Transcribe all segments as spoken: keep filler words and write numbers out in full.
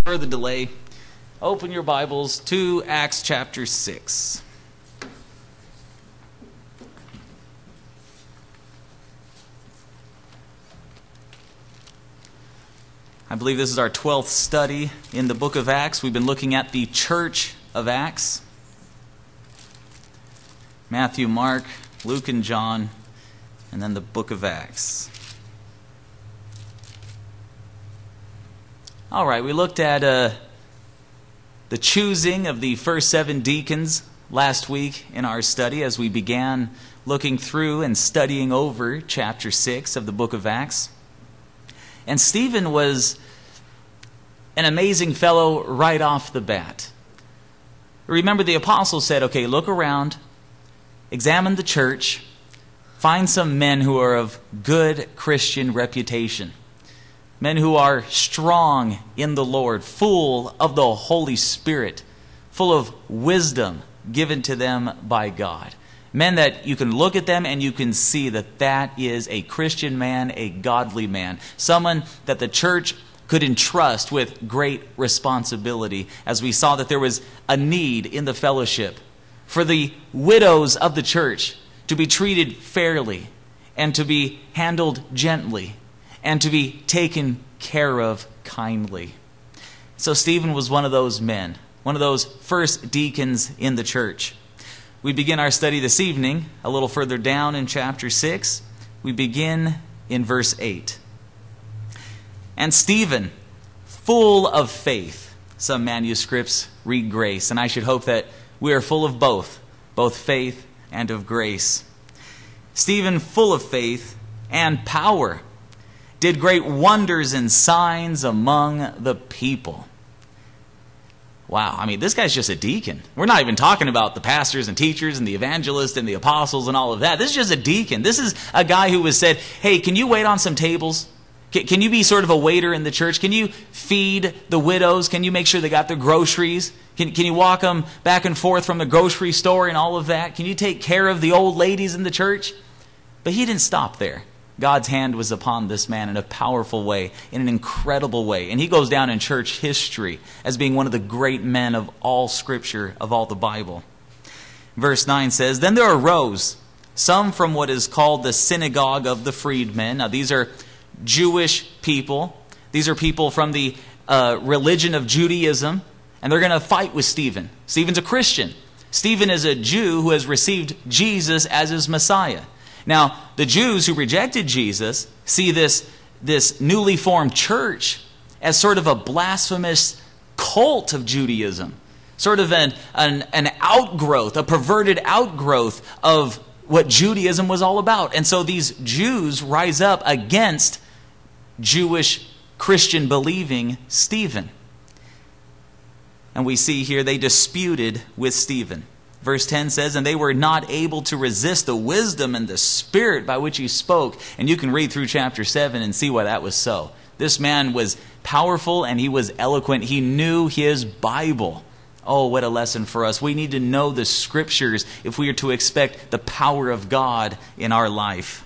further delay, open your Bibles to Acts chapter six. I believe this is our twelfth study in the book of Acts. We've been looking at the church of Acts. Matthew, Mark, Luke, and John, and then the book of Acts. All right, we looked at uh, the choosing of the first seven deacons last week in our study as we began looking through and studying over chapter six of the book of Acts. And Stephen was an amazing fellow right off the bat. Remember, the apostle said, okay, look around, examine the church, find some men who are of good Christian reputation. Men who are strong in the Lord, full of the Holy Spirit, full of wisdom given to them by God. Men that you can look at them and you can see that that is a Christian man, a godly man. Someone that the church could entrust with great responsibility, as we saw that there was a need in the fellowship for the widows of the church to be treated fairly and to be handled gently and to be taken care of kindly. So Stephen was one of those men, one of those first deacons in the church. We begin our study this evening a little further down in chapter six. We begin in verse eight. And Stephen, full of faith. Some manuscripts read grace, and I should hope that we are full of both, both faith and of grace. Stephen, full of faith and power, did great wonders and signs among the people. Wow, I mean, this guy's just a deacon. We're not even talking about the pastors and teachers and the evangelists and the apostles and all of that. This is just a deacon. This is a guy who was said, hey, can you wait on some tables? Can, can you be sort of a waiter in the church? Can you feed the widows? Can you make sure they got their groceries? Can, can you walk them back and forth from the grocery store and all of that? Can you take care of the old ladies in the church? But he didn't stop there. God's hand was upon this man in a powerful way, in an incredible way. And he goes down in church history as being one of the great men of all Scripture, of all the Bible. Verse nine says, Then there arose some from what is called the synagogue of the freedmen. Now these are Jewish people. These are people from the uh, religion of Judaism. And they're going to fight with Stephen. Stephen's a Christian. Stephen is a Jew who has received Jesus as his Messiah. Now, the Jews who rejected Jesus see this, this newly formed church as sort of a blasphemous cult of Judaism, sort of an, an, an outgrowth, a perverted outgrowth of what Judaism was all about. And so these Jews rise up against Jewish Christian believing Stephen. And we see here they disputed with Stephen. Verse ten says, And they were not able to resist the wisdom and the spirit by which he spoke. And you can read through chapter seven and see why that was so. This man was powerful and he was eloquent. He knew his Bible. Oh, what a lesson for us. We need to know the Scriptures if we are to expect the power of God in our life.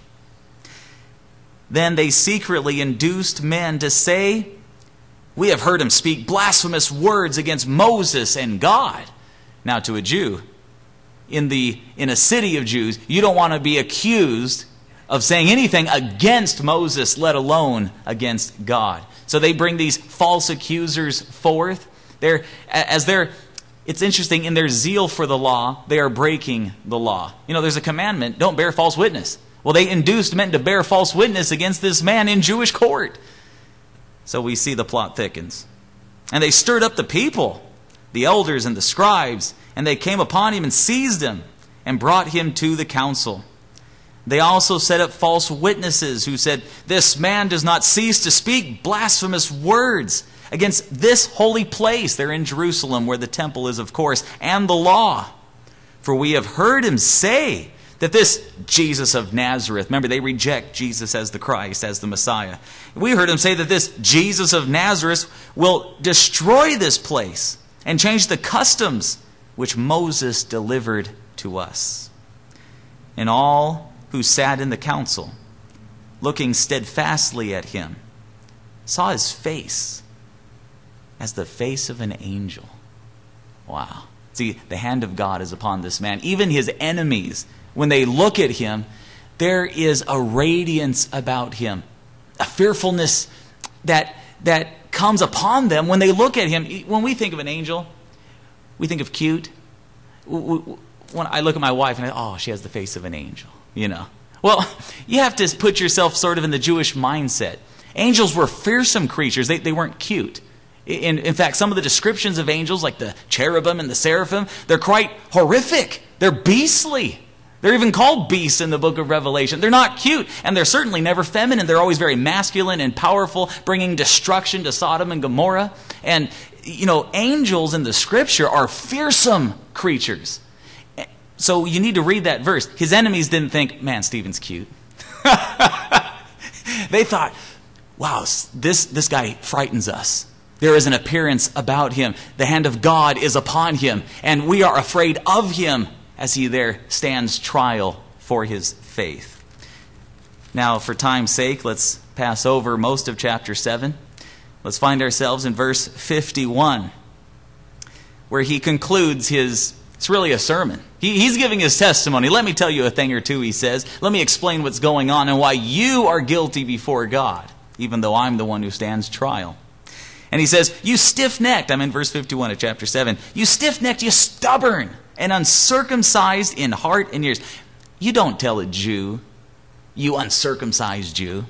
Then they secretly induced men to say, We have heard him speak blasphemous words against Moses and God. Now, to a Jew, in the in a city of Jews, you don't want to be accused of saying anything against Moses, let alone against God. So they bring these false accusers forth. They're as they're it's interesting, in their zeal for the law, they are breaking the law. You know, there's a commandment, don't bear false witness. Well, they induced men to bear false witness against this man in Jewish court. So we see the plot thickens. And they stirred up the people, the elders and the scribes, and they came upon him and seized him and brought him to the council. They also set up false witnesses who said, This man does not cease to speak blasphemous words against this holy place. They're in Jerusalem, where the temple is, of course, and the law. For we have heard him say that this Jesus of Nazareth, remember, they reject Jesus as the Christ, as the Messiah. We heard him say that this Jesus of Nazareth will destroy this place and change the customs which Moses delivered to us. And all who sat in the council, looking steadfastly at him, saw his face as the face of an angel. Wow. See, the hand of God is upon this man. Even his enemies, when they look at him, there is a radiance about him, a fearfulness that that comes upon them when they look at him. When we think of an angel, we think of cute. When I look at my wife and I, oh, she has the face of an angel, you know. Well, you have to put yourself sort of in the Jewish mindset. Angels were fearsome creatures. They, they weren't cute. In, in fact, some of the descriptions of angels, like the cherubim and the seraphim, they're quite horrific. They're beastly. They're even called beasts in the book of Revelation. They're not cute, and they're certainly never feminine. They're always very masculine and powerful, bringing destruction to Sodom and Gomorrah. And, you know, angels in the Scripture are fearsome creatures. So you need to read that verse. His enemies didn't think, man, Stephen's cute. They thought, wow, this, this guy frightens us. There is an appearance about him. The hand of God is upon him, and we are afraid of him as he there stands trial for his faith. Now, for time's sake, let's pass over most of chapter seven. Let's find ourselves in verse fifty-one, where he concludes his, it's really a sermon. He, he's giving his testimony. Let me tell you a thing or two, he says. Let me explain what's going on and why you are guilty before God, even though I'm the one who stands trial. And he says, you stiff-necked, I'm in verse fifty-one of chapter seven, you stiff-necked, you stubborn and uncircumcised in heart and ears. You don't tell a Jew, you uncircumcised Jew.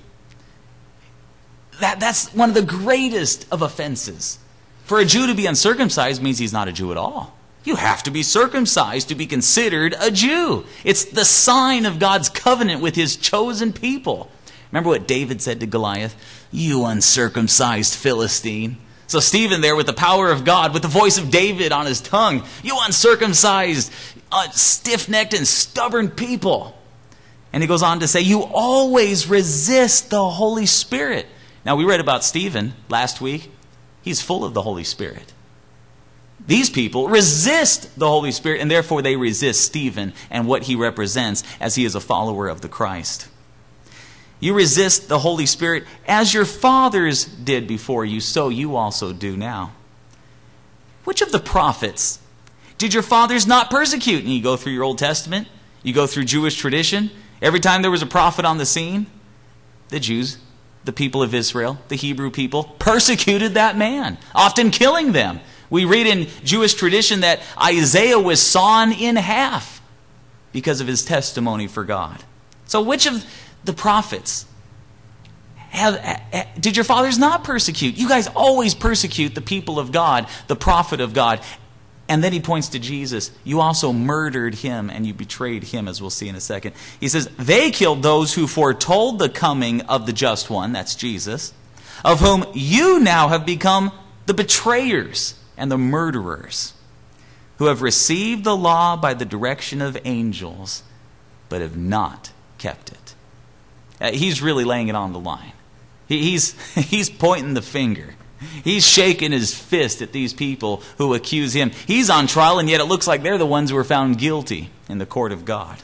That, that's one of the greatest of offenses. For a Jew to be uncircumcised means he's not a Jew at all. You have to be circumcised to be considered a Jew. It's the sign of God's covenant with his chosen people. Remember what David said to Goliath? You uncircumcised Philistine. So Stephen there with the power of God, with the voice of David on his tongue. You uncircumcised, uh, stiff-necked and stubborn people. And he goes on to say, you always resist the Holy Spirit. Now we read about Stephen last week. He's full of the Holy Spirit. These people resist the Holy Spirit, and therefore they resist Stephen and what he represents as he is a follower of the Christ. You resist the Holy Spirit as your fathers did before you, so you also do now. Which of the prophets did your fathers not persecute? And you go through your Old Testament, you go through Jewish tradition. Every time there was a prophet on the scene, the Jews, the people of Israel, the Hebrew people, persecuted that man, often killing them. We read in Jewish tradition that Isaiah was sawn in half because of his testimony for God. So which of the prophets have, did your fathers not persecute? You guys always persecute the people of God, the prophet of God. And then he points to Jesus. You also murdered him and you betrayed him, as we'll see in a second. He says, they killed those who foretold the coming of the just one, that's Jesus, of whom you now have become the betrayers and the murderers, who have received the law by the direction of angels, but have not kept it. Uh, he's really laying it on the line. He, he's, he's pointing the finger. He's shaking his fist at these people who accuse him. He's on trial, and yet it looks like they're the ones who were found guilty in the court of God.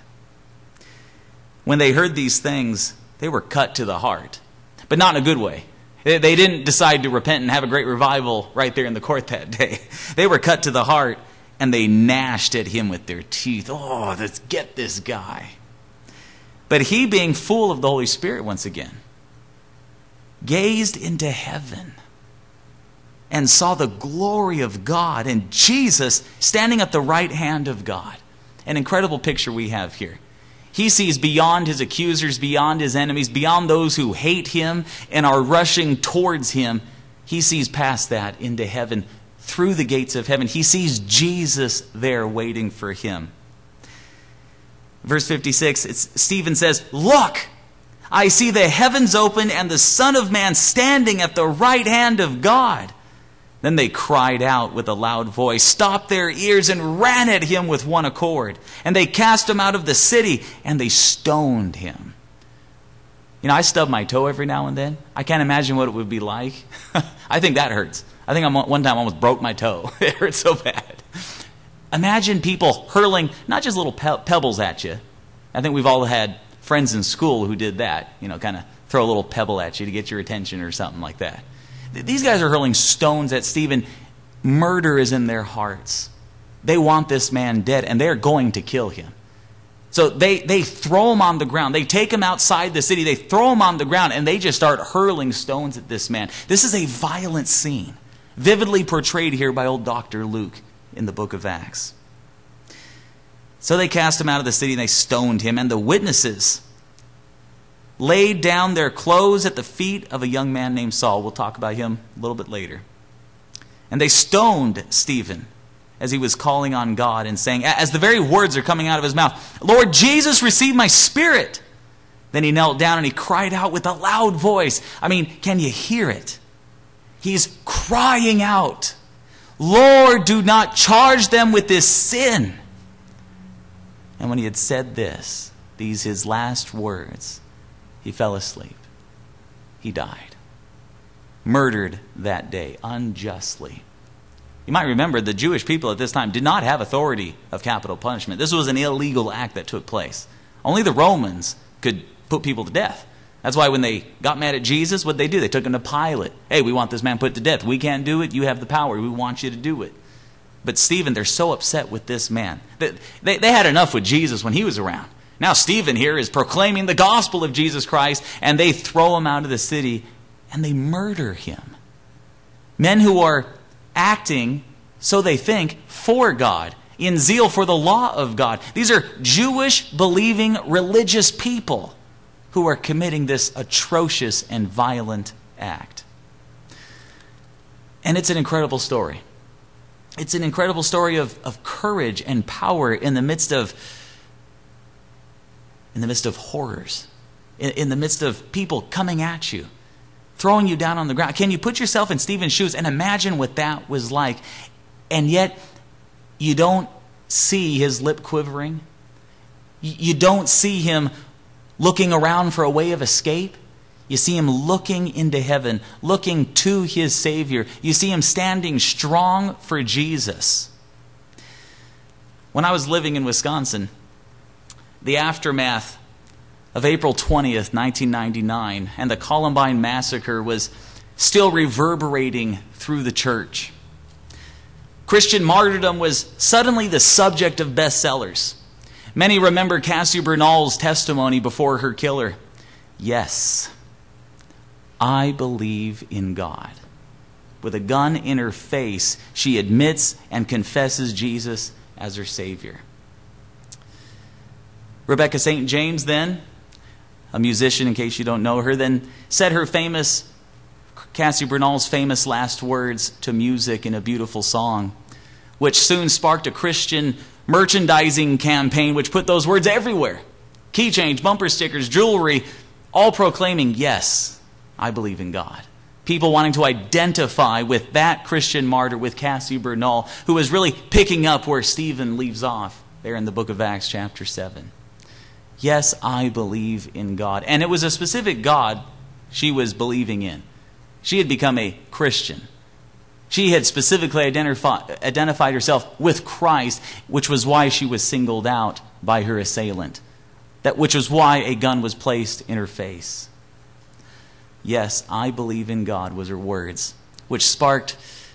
When they heard these things, they were cut to the heart, but not in a good way. They didn't decide to repent and have a great revival right there in the court that day. They were cut to the heart, and they gnashed at him with their teeth. Oh, let's get this guy. But he, being full of the Holy Spirit once again, gazed into heaven and saw the glory of God and Jesus standing at the right hand of God. An incredible picture we have here. He sees beyond his accusers, beyond his enemies, beyond those who hate him and are rushing towards him. He sees past that into heaven, through the gates of heaven. He sees Jesus there waiting for him. Verse fifty-six, it's, Stephen says, look, I see the heavens open and the Son of Man standing at the right hand of God. Then they cried out with a loud voice, stopped their ears, and ran at him with one accord. And they cast him out of the city, and they stoned him. You know, I stub my toe every now and then. I can't imagine what it would be like. I think that hurts. I think I one time I almost broke my toe. It hurt so bad. Imagine people hurling not just little pe- pebbles at you. I think we've all had friends in school who did that. You know, kind of throw a little pebble at you to get your attention or something like that. These guys are hurling stones at Stephen. Murder is in their hearts. They want this man dead, and they're going to kill him. So they, they throw him on the ground. They take him outside the city. They throw him on the ground, and they just start hurling stones at this man. This is a violent scene, vividly portrayed here by old Doctor Luke in the book of Acts. So they cast him out of the city, and they stoned him. And the witnesses laid down their clothes at the feet of a young man named Saul. We'll talk about him a little bit later. And they stoned Stephen as he was calling on God and saying, as the very words are coming out of his mouth, "Lord Jesus, receive my spirit." Then he knelt down and he cried out with a loud voice. I mean, can you hear it? He's crying out, "Lord, do not charge them with this sin." And when he had said this, these his last words, he fell asleep. He died. Murdered that day unjustly. You might remember the Jewish people at this time did not have authority of capital punishment. This was an illegal act that took place. Only the Romans could put people to death. That's why when they got mad at Jesus, what did they do? They took him to Pilate. "Hey, we want this man put to death. We can't do it. You have the power. We want you to do it." But Stephen, they're so upset with this man. They, they, they had enough with Jesus when he was around. Now Stephen here is proclaiming the gospel of Jesus Christ, and they throw him out of the city, and they murder him. Men who are acting, so they think, for God, in zeal for the law of God. These are Jewish, believing, religious people who are committing this atrocious and violent act. And it's an incredible story. It's an incredible story of, of courage and power in the midst of in the midst of horrors, in, in the midst of people coming at you, throwing you down on the ground. Can you put yourself in Stephen's shoes and imagine what that was like? And yet, you don't see his lip quivering. You don't see him looking around for a way of escape. You see him looking into heaven, looking to his Savior. You see him standing strong for Jesus. When I was living in Wisconsin, the aftermath of April twentieth, nineteen ninety-nine, and the Columbine Massacre was still reverberating through the church. Christian martyrdom was suddenly the subject of bestsellers. Many remember Cassie Bernall's testimony before her killer. "Yes, I believe in God." With a gun in her face, she admits and confesses Jesus as her Savior. Rebecca Saint James then, a musician in case you don't know her, then said her famous, Cassie Bernall's famous last words to music in a beautiful song, which soon sparked a Christian merchandising campaign which put those words everywhere. Keychains, bumper stickers, jewelry, all proclaiming, "Yes, I believe in God." People wanting to identify with that Christian martyr, with Cassie Bernall, who was really picking up where Stephen leaves off there in the book of Acts chapter seven. Yes, I believe in God. And it was a specific God she was believing in. She had become a Christian. She had specifically identifi- identified herself with Christ, which was why she was singled out by her assailant. That which was why a gun was placed in her face. "Yes, I believe in God" was her words, which sparked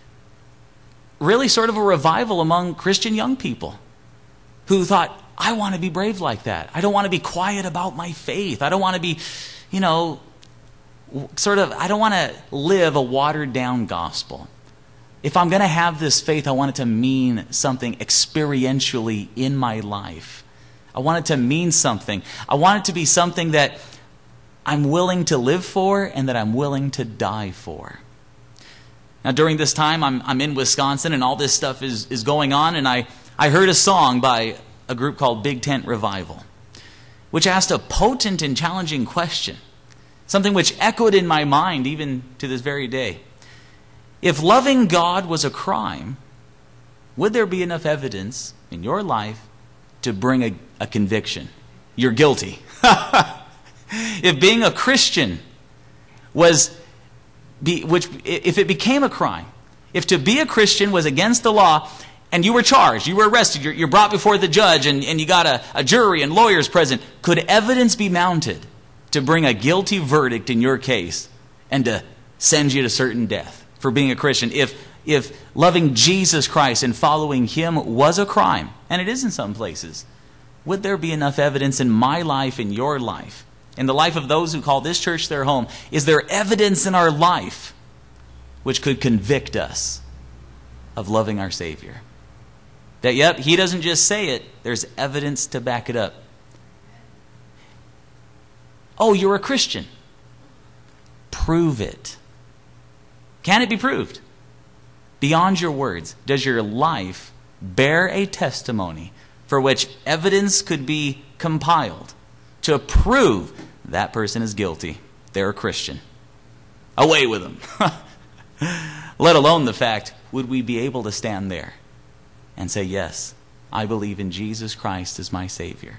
really sort of a revival among Christian young people who thought, I want to be brave like that. I don't want to be quiet about my faith. I don't want to be, you know, sort of, I don't want to live a watered down gospel. If I'm going to have this faith, I want it to mean something experientially in my life. I want it to mean something. I want it to be something that I'm willing to live for and that I'm willing to die for. Now, during this time, I'm, I'm in Wisconsin and all this stuff is, is going on, and I, I heard a song by a group called Big Tent Revival, which asked a potent and challenging question, something which echoed in my mind even to this very day. If loving God was a crime, would there be enough evidence in your life to bring a, a conviction? You're guilty. If being a Christian was, be, which if it became a crime, if to be a Christian was against the law, and you were charged, you were arrested, you're, you're brought before the judge, and, and you got a, a jury and lawyers present, could evidence be mounted to bring a guilty verdict in your case and to sends you to certain death for being a Christian, if, if loving Jesus Christ and following Him was a crime, and it is in some places, would there be enough evidence in my life, in your life, in the life of those who call this church their home? Is there evidence in our life which could convict us of loving our Savior? That, yep, He doesn't just say it, there's evidence to back it up. Oh, you're a Christian. Prove it. Can it be proved? Beyond your words, does your life bear a testimony for which evidence could be compiled to prove that person is guilty? They're a Christian. Away with them. Let alone the fact, would we be able to stand there and say, yes, I believe in Jesus Christ as my Savior?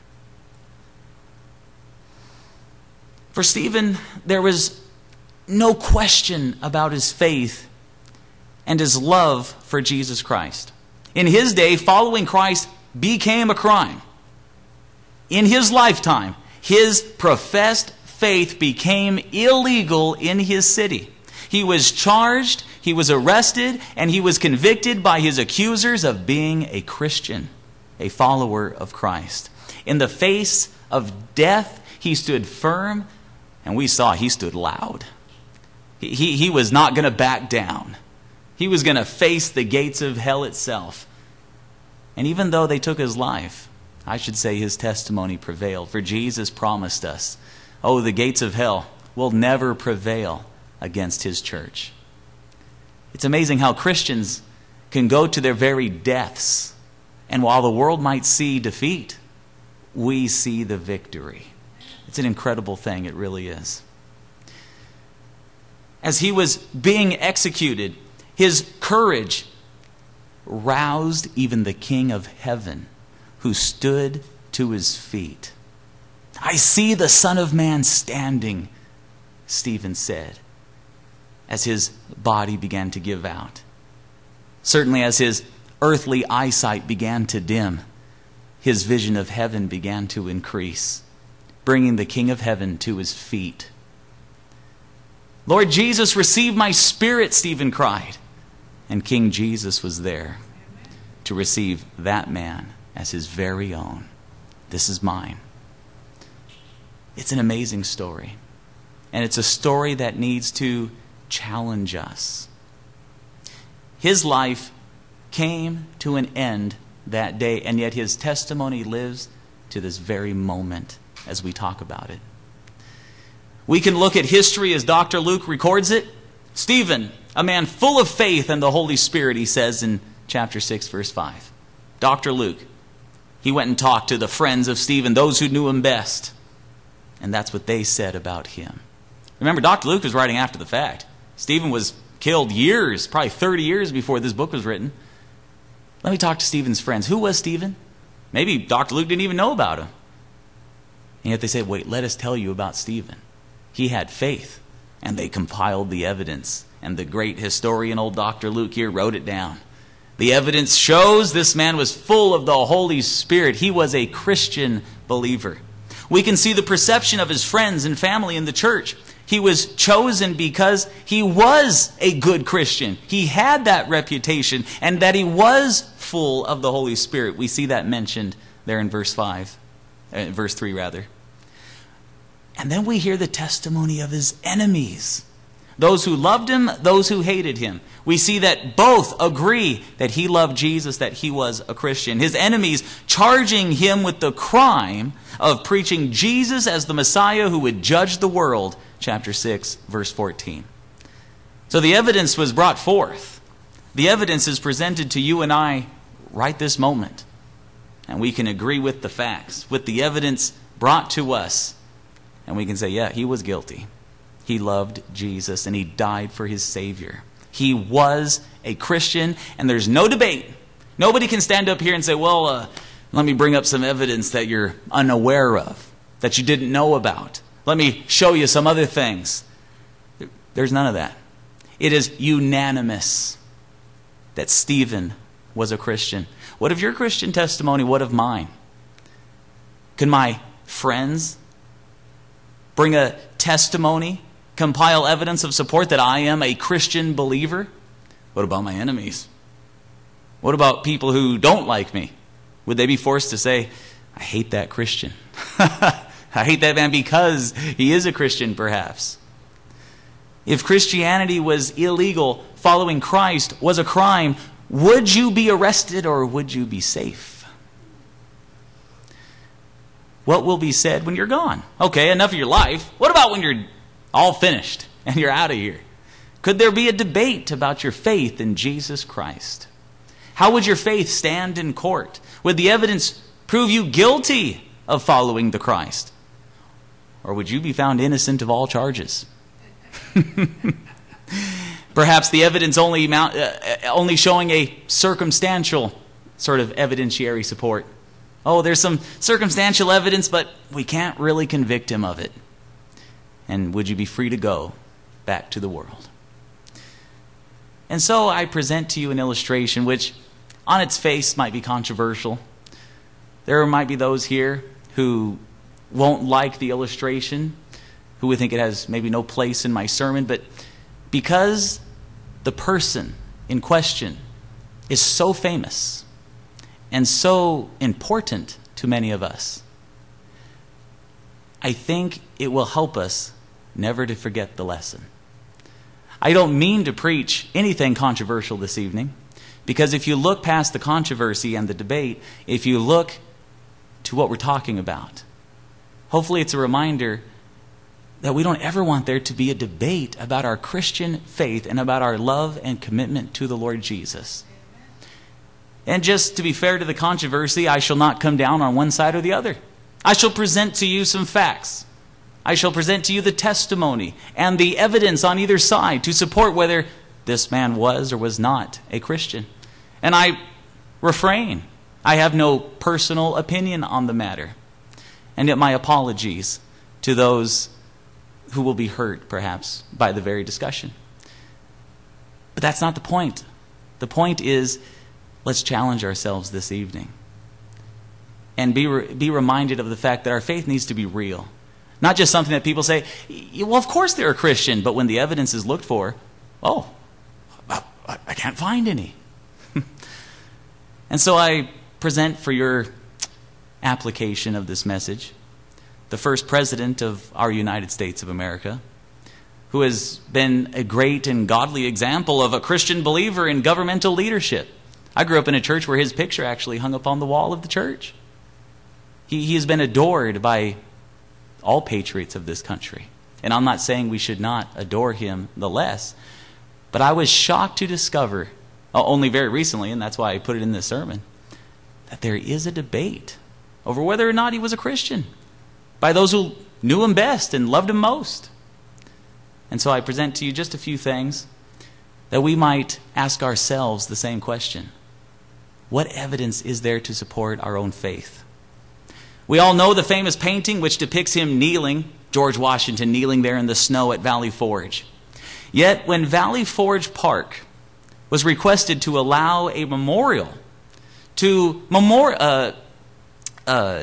For Stephen, there was no question about his faith and his love for Jesus Christ. In his day, following Christ became a crime. In his lifetime, his professed faith became illegal in his city. He was charged, he was arrested, and he was convicted by his accusers of being a Christian, a follower of Christ. In the face of death, he stood firm, and we saw he stood loud. He, he, he was not going to back down. He was going to face the gates of hell itself. And even though they took his life, I should say his testimony prevailed. For Jesus promised us, oh, the gates of hell will never prevail against His church. It's amazing how Christians can go to their very deaths, and while the world might see defeat, we see the victory. It's an incredible thing, it really is. As he was being executed, his courage roused even the King of Heaven, who stood to his feet. I see the Son of Man standing, Stephen said, as his body began to give out. Certainly as his earthly eyesight began to dim, his vision of heaven began to increase, bringing the King of Heaven to his feet. Lord Jesus, receive my spirit, Stephen cried. And King Jesus was there to receive that man as his very own. This is mine. It's an amazing story. And it's a story that needs to challenge us. His life came to an end that day, and yet his testimony lives to this very moment as we talk about it. We can look at history as Doctor Luke records it. Stephen, a man full of faith and the Holy Spirit, he says in chapter six, verse five. Doctor Luke, he went and talked to the friends of Stephen, those who knew him best. And that's what they said about him. Remember, Doctor Luke was writing after the fact. Stephen was killed years, probably thirty years before this book was written. Let me talk to Stephen's friends. Who was Stephen? Maybe Doctor Luke didn't even know about him. And yet they say, wait, let us tell you about Stephen. He had faith, and they compiled the evidence. And the great historian, old Doctor Luke here, wrote it down. The evidence shows this man was full of the Holy Spirit. He was a Christian believer. We can see the perception of his friends and family in the church. He was chosen because he was a good Christian. He had that reputation, and that he was full of the Holy Spirit. We see that mentioned there in verse five, uh, verse three rather. And then we hear the testimony of his enemies. Those who loved him, those who hated him. We see that both agree that he loved Jesus, that he was a Christian. His enemies charging him with the crime of preaching Jesus as the Messiah who would judge the world. Chapter six, verse fourteen. So the evidence was brought forth. The evidence is presented to you and I right this moment. And we can agree with the facts, with the evidence brought to us. And we can say, yeah, he was guilty. He loved Jesus and he died for his Savior. He was a Christian, and there's no debate. Nobody can stand up here and say, well, uh, let me bring up some evidence that you're unaware of, that you didn't know about. Let me show you some other things. There's none of that. It is unanimous that Stephen was a Christian. What of your Christian testimony? What of mine? Can my friends bring a testimony compile evidence of support that I am a Christian believer? What about my enemies? What about people who don't like me? Would they be forced to say, I hate that Christian? I hate that man because he is a Christian, perhaps. If Christianity was illegal, following Christ was a crime, would you be arrested or would you be safe? What will be said when you're gone? Okay, enough of your life. What about when you're all finished and you're out of here? Could there be a debate about your faith in Jesus Christ? How would your faith stand in court? Would the evidence prove you guilty of following the Christ? Or would you be found innocent of all charges? Perhaps the evidence only, mount, uh, only showing a circumstantial sort of evidentiary support. Oh, there's some circumstantial evidence, but we can't really convict him of it. And would you be free to go back to the world? And so I present to you an illustration which on its face might be controversial. There might be those here who won't like the illustration, who would think it has maybe no place in my sermon, but because the person in question is so famous and so important to many of us, I think it will help us never to forget the lesson. I don't mean to preach anything controversial this evening, because if you look past the controversy and the debate, if you look to what we're talking about, hopefully it's a reminder that we don't ever want there to be a debate about our Christian faith and about our love and commitment to the Lord Jesus. And just to be fair to the controversy, I shall not come down on one side or the other. I shall present to you some facts. I shall present to you the testimony and the evidence on either side to support whether this man was or was not a Christian. And I refrain. I have no personal opinion on the matter. And yet my apologies to those who will be hurt, perhaps, by the very discussion. But that's not the point. The point is, let's challenge ourselves this evening and be, re- be reminded of the fact that our faith needs to be real. Not just something that people say, well, of course they're a Christian, but when the evidence is looked for, oh, I, I can't find any. And so I present for your application of this message the first president of our United States of America, who has been a great and godly example of a Christian believer in governmental leadership. I grew up in a church where his picture actually hung up on the wall of the church. He, he has been adored by all patriots of this country. And I'm not saying we should not adore him the less, but I was shocked to discover, only very recently, and that's why I put it in this sermon, that there is a debate over whether or not he was a Christian by those who knew him best and loved him most. And so I present to you just a few things that we might ask ourselves the same question. What evidence is there to support our own faith? We all know the famous painting which depicts him kneeling, George Washington kneeling there in the snow at Valley Forge. Yet when Valley Forge Park was requested to allow a memorial to memor- uh, uh,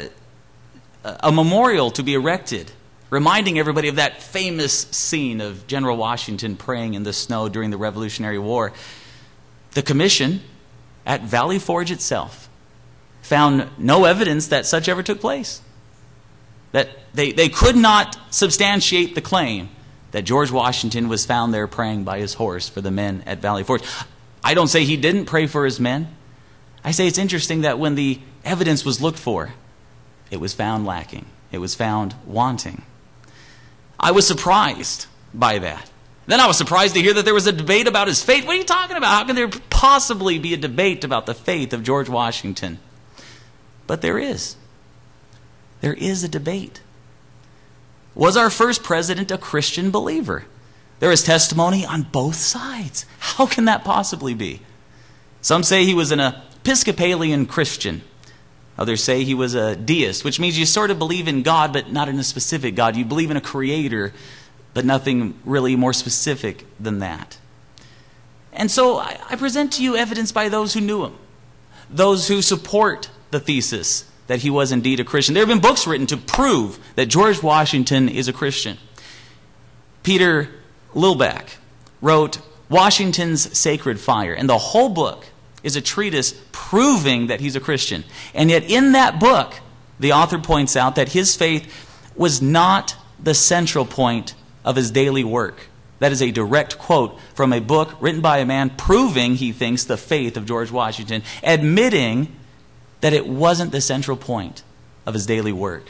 a memorial to be erected, reminding everybody of that famous scene of General Washington praying in the snow during the Revolutionary War, the commission at Valley Forge itself found no evidence that such ever took place. That they, they could not substantiate the claim that George Washington was found there praying by his horse for the men at Valley Forge. I don't say he didn't pray for his men. I say it's interesting that when the evidence was looked for, it was found lacking. It was found wanting. I was surprised by that. Then I was surprised to hear that there was a debate about his faith. What are you talking about? How can there possibly be a debate about the faith of George Washington? But there is. There is a debate. Was our first president a Christian believer? There is testimony on both sides. How can that possibly be? Some say he was an Episcopalian Christian. Others say he was a deist, which means you sort of believe in God, but not in a specific God. You believe in a creator, but nothing really more specific than that. And so I, I present to you evidence by those who knew him, those who support the thesis that he was indeed a Christian. There have been books written to prove that George Washington is a Christian. Peter Lillback wrote Washington's Sacred Fire, and the whole book is a treatise proving that he's a Christian. And yet in that book, the author points out that his faith was not the central point of his daily work. That is a direct quote from a book written by a man proving, he thinks, the faith of George Washington, admitting that it wasn't the central point of his daily work.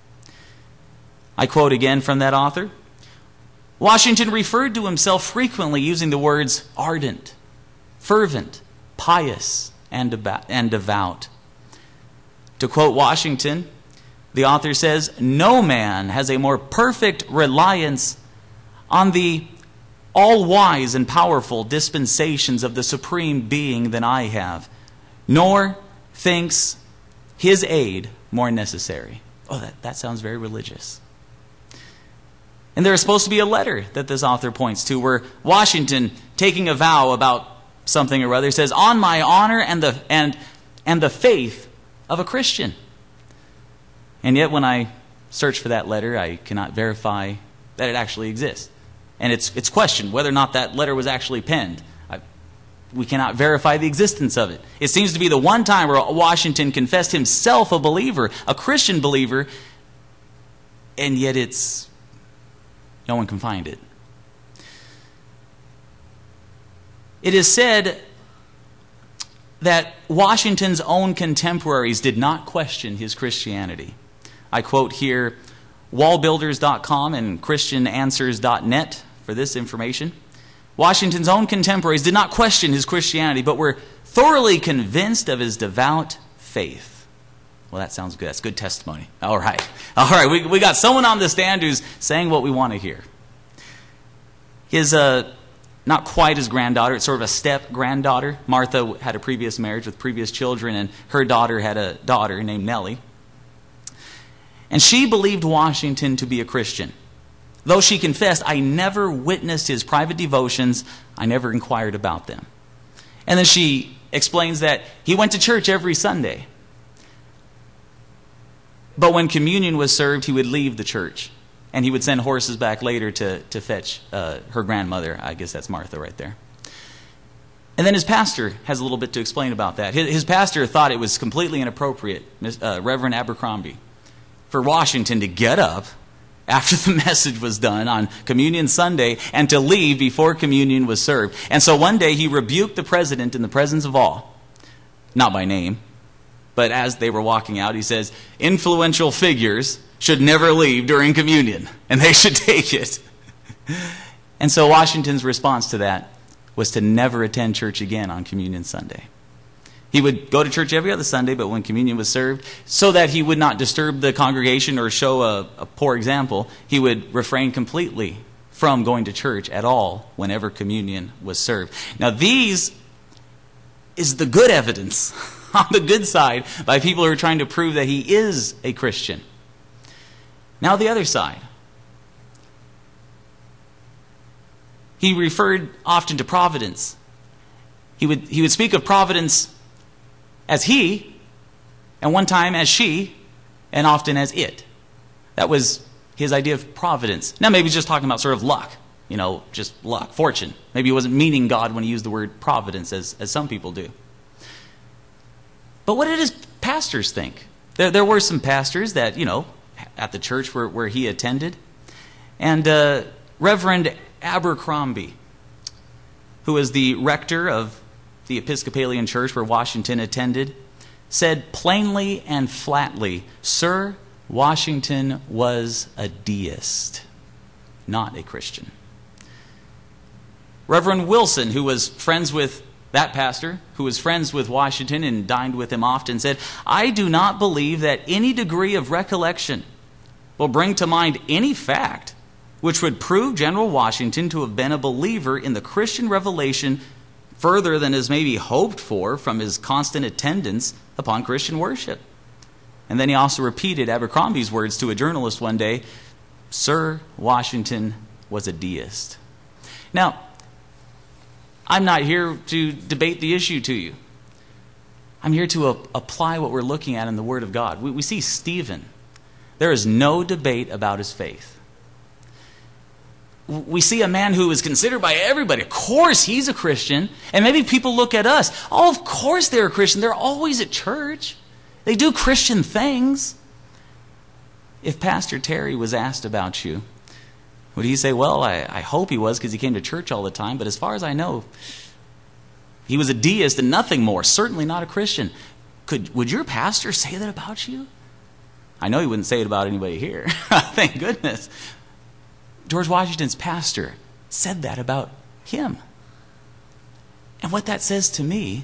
I quote again from that author. Washington referred to himself frequently using the words ardent, fervent, pious, and devout. To quote Washington, the author says, "No man has a more perfect reliance on the all-wise and powerful dispensations of the Supreme Being than I have, nor thinks his aid more necessary." Oh, that, that sounds very religious. And there is supposed to be a letter that this author points to where Washington, taking a vow about something or other, says, "On my honor and the and and the faith of a Christian." And yet when I search for that letter, I cannot verify that it actually exists. And it's it's questioned whether or not that letter was actually penned. I, we cannot verify the existence of it. It seems to be the one time where Washington confessed himself a believer, a Christian believer, and yet it's no one can find it. It is said that Washington's own contemporaries did not question his Christianity. I quote here wall builders dot com and christian answers dot net for this information. Washington's own contemporaries did not question his Christianity, but were thoroughly convinced of his devout faith. Well, that sounds good. That's good testimony. All right. All right. We, we got someone on the stand who's saying what we want to hear. His, uh, not quite his granddaughter, it's sort of a step-granddaughter. Martha had a previous marriage with previous children, and her daughter had a daughter named Nellie. And she believed Washington to be a Christian. Though she confessed, "I never witnessed his private devotions. I never inquired about them." And then she explains that he went to church every Sunday. But when communion was served, he would leave the church. And he would send horses back later to, to fetch uh, her grandmother. I guess that's Martha right there. And then his pastor has a little bit to explain about that. His, his pastor thought it was completely inappropriate, uh, Reverend Abercrombie, for Washington to get up after the message was done on Communion Sunday and to leave before communion was served. And so one day he rebuked the president in the presence of all, not by name, but as they were walking out, he says, "Influential figures should never leave during communion, and they should take it." And so Washington's response to that was to never attend church again on Communion Sunday. He would go to church every other Sunday, but when communion was served, so that he would not disturb the congregation or show a, a poor example, he would refrain completely from going to church at all whenever communion was served. Now these is the good evidence on the good side by people who are trying to prove that he is a Christian. Now the other side. He referred often to providence. He would, he would speak of providence as he, and one time as she, and often as it. That was his idea of providence. Now maybe he's just talking about sort of luck, you know, just luck, fortune. Maybe he wasn't meaning God when he used the word providence as, as some people do. But what did his pastors think? There, there were some pastors that, you know, at the church where, where he attended. And uh, Reverend Abercrombie, who was the rector of the Episcopalian church where Washington attended, said plainly and flatly, "Sir, Washington was a deist, not a Christian." Reverend Wilson, who was friends with that pastor, who was friends with Washington and dined with him often, said, "I do not believe that any degree of recollection will bring to mind any fact which would prove General Washington to have been a believer in the Christian revelation further than is maybe hoped for from his constant attendance upon Christian worship." And then he also repeated Abercrombie's words to a journalist one day, "Sir, Washington was a deist." Now, I'm not here to debate the issue to you. I'm here to a- apply what we're looking at in the Word of God. We, we see Stephen. There is no debate about his faith. we see a man who is considered by everybody. Of course, he's a Christian. And maybe people look at us. Oh, of course they're a Christian. They're always at church. They do Christian things. If Pastor Terry was asked about you, would he say, well, I, I hope he was because he came to church all the time. But as far as I know, he was a deist and nothing more. Certainly not a Christian. Could, would your pastor say that about you? I know he wouldn't say it about anybody here. Thank goodness. George Washington's pastor said that about him. And what that says to me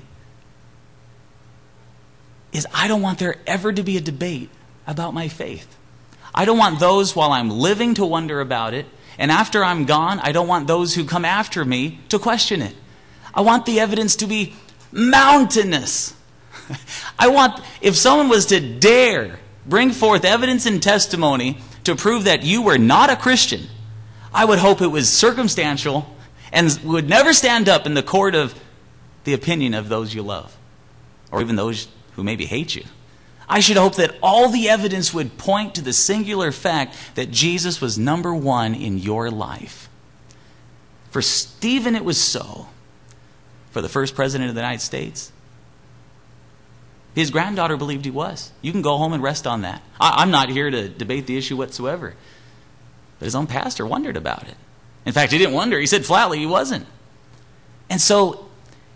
is I don't want there ever to be a debate about my faith. I don't want those while I'm living to wonder about it, and after I'm gone, I don't want those who come after me to question it. I want the evidence to be mountainous. I want, if someone was to dare bring forth evidence and testimony to prove that you were not a Christian, I would hope it was circumstantial and would never stand up in the court of the opinion of those you love, or even those who maybe hate you. I should hope that all the evidence would point to the singular fact that Jesus was number one in your life. For Stephen, it was so. For the first president of the United States, his granddaughter believed he was. You can go home and rest on that. I, I'm not here to debate the issue whatsoever. But his own pastor wondered about it. In fact, he didn't wonder. He said flatly he wasn't. And so,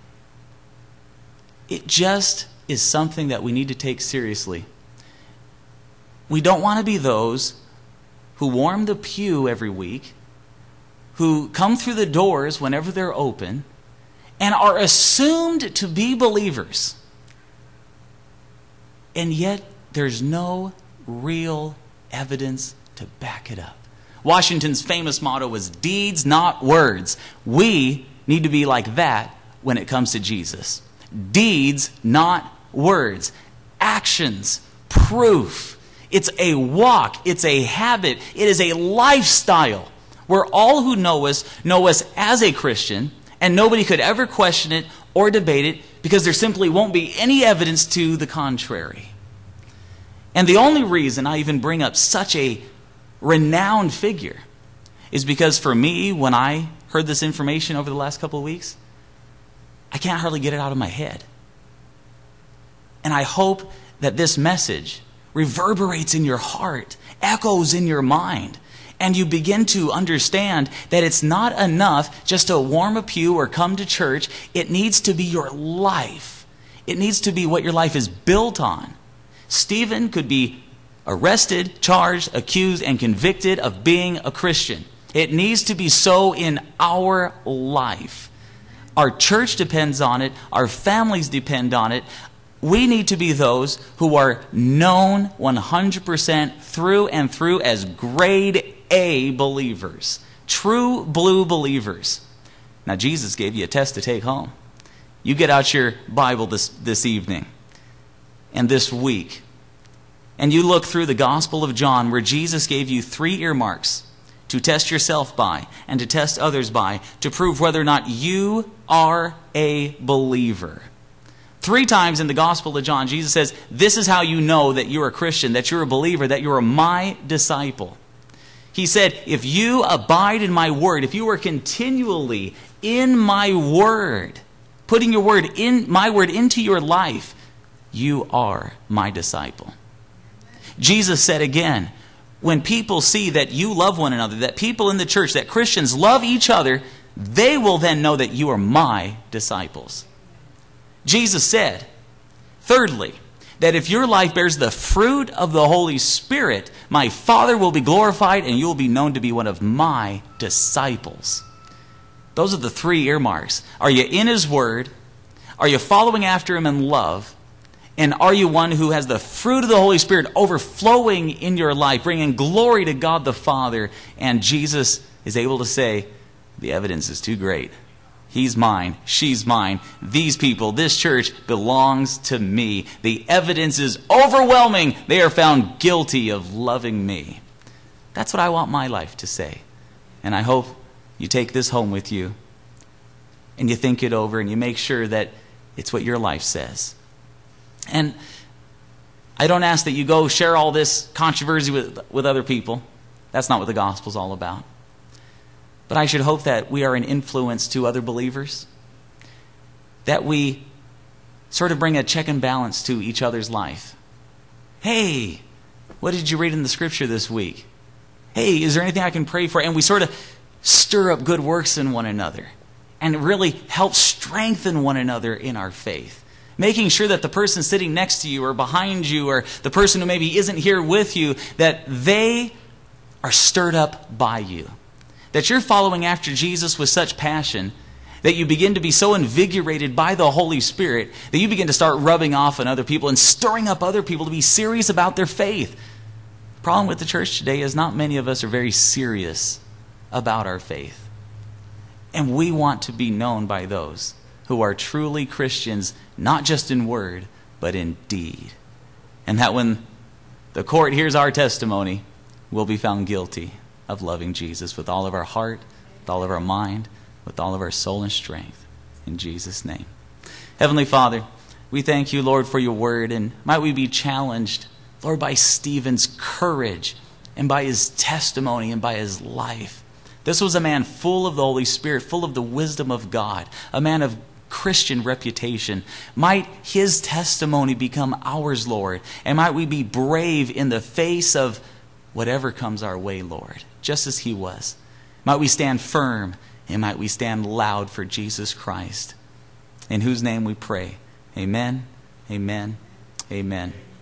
it just is something that we need to take seriously. We don't want to be those who warm the pew every week, who come through the doors whenever they're open, and are assumed to be believers. And yet, there's no real evidence to back it up. Washington's famous motto was deeds, not words. We need to be like that when it comes to Jesus. Deeds, not words. Actions, proof. It's a walk. It's a habit. It is a lifestyle where all who know us know us as a Christian, and nobody could ever question it or debate it because there simply won't be any evidence to the contrary. And the only reason I even bring up such a renowned figure is because for me, when I heard this information over the last couple of weeks, I can't hardly get it out of my head. And I hope that this message reverberates in your heart, echoes in your mind, and you begin to understand that it's not enough just to warm a pew or come to church. It needs to be your life. It needs to be what your life is built on. Stephen could be arrested, charged, accused, and convicted of being a Christian. It needs to be so in our life. Our church depends on it. Our families depend on it. We need to be those who are known one hundred percent through and through as grade A believers. True blue believers. Now, Jesus gave you a test to take home. You get out your Bible this, this evening and this week, and you look through the Gospel of John, where Jesus gave you three earmarks to test yourself by and to test others by to prove whether or not you are a believer. Three times in the Gospel of John, Jesus says, this is how you know that you're a Christian, that you're a believer, that you're my disciple. He said, if you abide in my word, if you are continually in my word, putting your word in my word into your life, you are my disciple. Jesus said again, when people see that you love one another, that people in the church, that Christians love each other, they will then know that you are my disciples. Jesus said, thirdly, that if your life bears the fruit of the Holy Spirit, my Father will be glorified and you will be known to be one of my disciples. Those are the three earmarks. Are you in His Word? Are you following after Him in love? And are you one who has the fruit of the Holy Spirit overflowing in your life, bringing glory to God the Father? And Jesus is able to say, the evidence is too great. He's mine. She's mine. These people, this church belongs to me. The evidence is overwhelming. They are found guilty of loving me. That's what I want my life to say. And I hope you take this home with you and you think it over and you make sure that it's what your life says. And I don't ask that you go share all this controversy with, with other people. That's not what the gospel's all about. But I should hope that we are an influence to other believers, that we sort of bring a check and balance to each other's life. Hey, what did you read in the scripture this week? Hey, is there anything I can pray for? And we sort of stir up good works in one another and really help strengthen one another in our faith. Making sure that the person sitting next to you or behind you or the person who maybe isn't here with you, that they are stirred up by you. That you're following after Jesus with such passion that you begin to be so invigorated by the Holy Spirit that you begin to start rubbing off on other people and stirring up other people to be serious about their faith. The problem with the church today is not many of us are very serious about our faith. And we want to be known by those who are truly Christians, not just in word, but in deed. And that when the court hears our testimony, we'll be found guilty of loving Jesus with all of our heart, with all of our mind, with all of our soul and strength. In Jesus' name. Heavenly Father, we thank you, Lord, for your word. And might we be challenged, Lord, by Stephen's courage and by his testimony and by his life. This was a man full of the Holy Spirit, full of the wisdom of God, a man of Christian reputation. Might his testimony become ours, Lord. And might we be brave in the face of whatever comes our way, Lord, just as he was. Might we stand firm and might we stand loud for Jesus Christ, in whose name we pray. Amen, amen, amen.